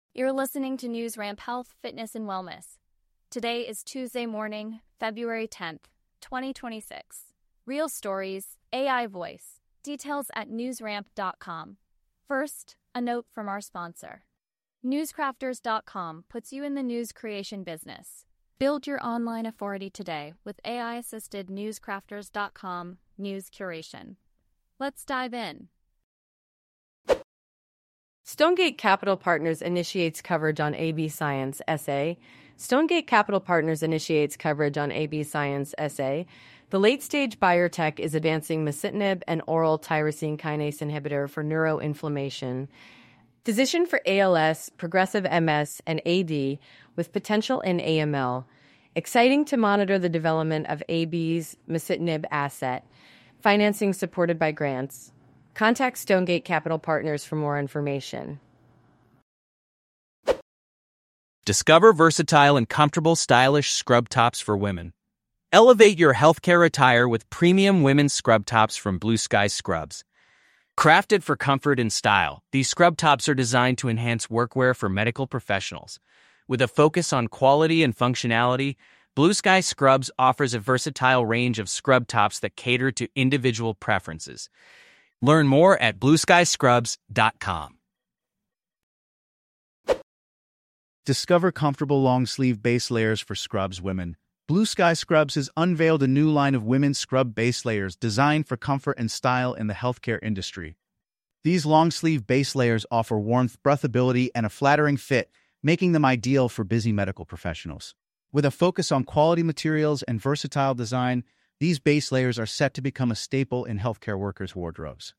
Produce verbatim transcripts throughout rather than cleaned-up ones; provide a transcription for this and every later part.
You're listening to News Ramp Health, Fitness, and Wellness. Today is Tuesday morning, February tenth, twenty twenty-six. Real stories, A I voice. Details at news ramp dot com. First, a note from our sponsor. newscrafters dot com puts you in the news creation business. Build your online authority today with A I-assisted newscrafters dot com news curation. Let's dive in. Stonegate Capital Partners initiates coverage on A B Science S A. Stonegate Capital Partners initiates coverage on A B Science S A. The late-stage biotech is advancing masitinib, an oral tyrosine kinase inhibitor for neuroinflammation. Physician for A L S, progressive M S, and A D with potential in A M L. Exciting to monitor the development of A B's masitinib asset. Financing supported by grants. Contact Stonegate Capital Partners for more information. Discover versatile and comfortable stylish scrub tops for women. Elevate your healthcare attire with premium women's scrub tops from Blue Sky Scrubs. Crafted for comfort and style, these scrub tops are designed to enhance workwear for medical professionals. With a focus on quality and functionality, Blue Sky Scrubs offers a versatile range of scrub tops that cater to individual preferences. Learn more at blue sky scrubs dot com. Discover comfortable long-sleeve base layers for scrubs women. Blue Sky Scrubs has unveiled a new line of women's scrub base layers designed for comfort and style in the healthcare industry. These long-sleeve base layers offer warmth, breathability, and a flattering fit, making them ideal for busy medical professionals. With a focus on quality materials and versatile design, these base layers are set to become a staple in healthcare workers' wardrobes.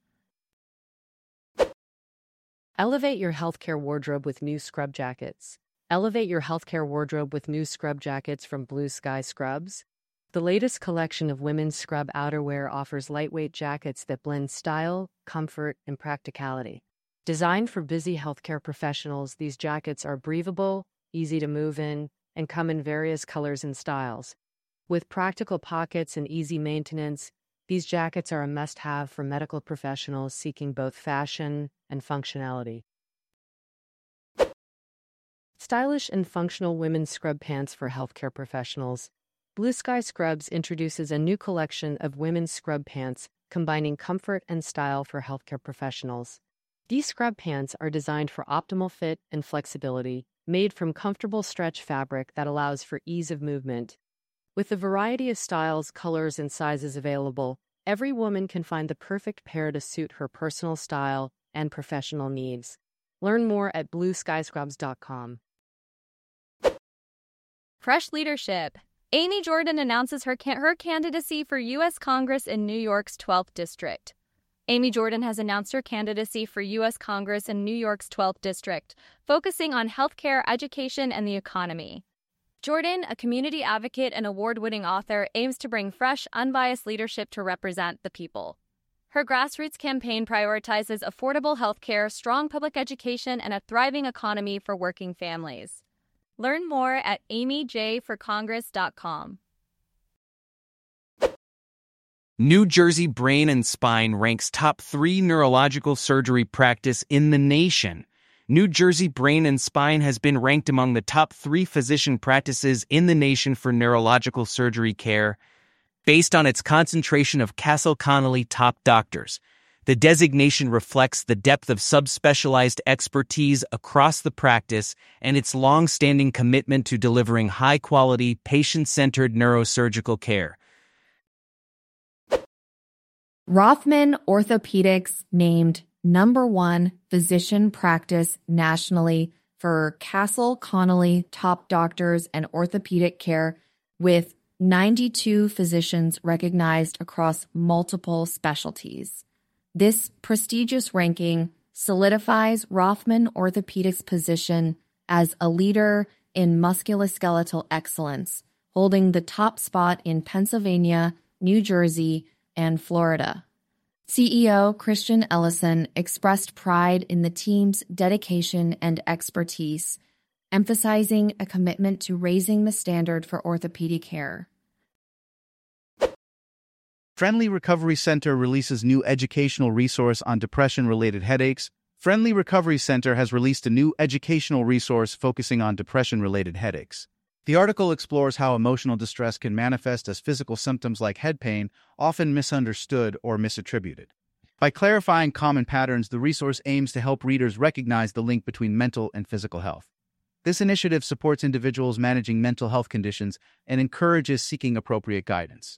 Elevate your healthcare wardrobe with new scrub jackets. Elevate your healthcare wardrobe with new scrub jackets from Blue Sky Scrubs. The latest collection of women's scrub outerwear offers lightweight jackets that blend style, comfort, and practicality. Designed for busy healthcare professionals, these jackets are breathable, easy to move in, and come in various colors and styles. With practical pockets and easy maintenance, these jackets are a must-have for medical professionals seeking both fashion and functionality. Stylish and functional women's scrub pants for healthcare professionals. Blue Sky Scrubs introduces a new collection of women's scrub pants combining comfort and style for healthcare professionals. These scrub pants are designed for optimal fit and flexibility, made from comfortable stretch fabric that allows for ease of movement. With a variety of styles, colors, and sizes available, every woman can find the perfect pair to suit her personal style and professional needs. Learn more at blue sky scrubs dot com. Fresh leadership. Amy Jordan announces her, can- her candidacy for U S Congress in New York's twelfth District. Amy Jordan has announced her candidacy for U S Congress in New York's twelfth District, focusing on healthcare, education, and the economy. Jordan, a community advocate and award-winning author, aims to bring fresh, unbiased leadership to represent the people. Her grassroots campaign prioritizes affordable healthcare, strong public education, and a thriving economy for working families. Learn more at amy j for congress dot com. New Jersey Brain and Spine ranks top three neurological surgery practice in the nation. New Jersey Brain and Spine has been ranked among the top three physician practices in the nation for neurological surgery care, based on its concentration of Castle Connolly top doctors. The designation reflects the depth of subspecialized expertise across the practice and its long-standing commitment to delivering high-quality, patient-centered neurosurgical care. Rothman Orthopedics named number one physician practice nationally for Castle Connolly top doctors and orthopedic care, with ninety-two physicians recognized across multiple specialties. This prestigious ranking solidifies Rothman Orthopedics' position as a leader in musculoskeletal excellence, holding the top spot in Pennsylvania, New Jersey, and Florida. C E O Christian Ellison expressed pride in the team's dedication and expertise, emphasizing a commitment to raising the standard for orthopedic care. Friendly Recovery Center releases new educational resource on depression-related headaches, Friendly Recovery Center has released a new educational resource focusing on depression-related headaches. The article explores how emotional distress can manifest as physical symptoms like head pain, often misunderstood or misattributed. By clarifying common patterns, the resource aims to help readers recognize the link between mental and physical health. This initiative supports individuals managing mental health conditions and encourages seeking appropriate guidance.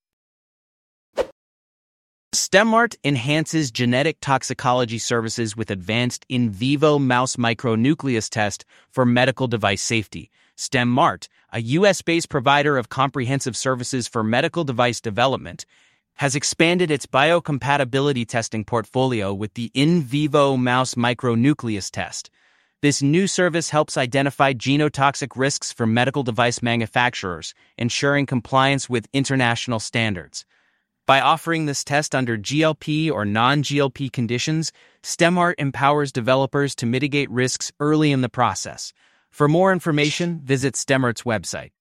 StemMart enhances genetic toxicology services with advanced in vivo mouse micronucleus test for medical device safety. StemMart, a U S-based provider of comprehensive services for medical device development, has expanded its biocompatibility testing portfolio with the in vivo mouse micronucleus test. This new service helps identify genotoxic risks for medical device manufacturers, ensuring compliance with international standards. By offering this test under G L P or non-G L P conditions, StemMart empowers developers to mitigate risks early in the process. For more information, visit StemMart's website.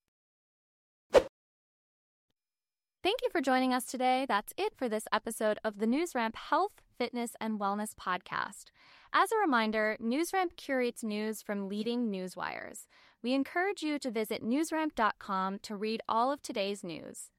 Thank you for joining us today. That's it for this episode of the NewsRamp Health, Fitness, and Wellness podcast. As a reminder, NewsRamp curates news from leading news wires. We encourage you to visit newsramp dot com to read all of today's news.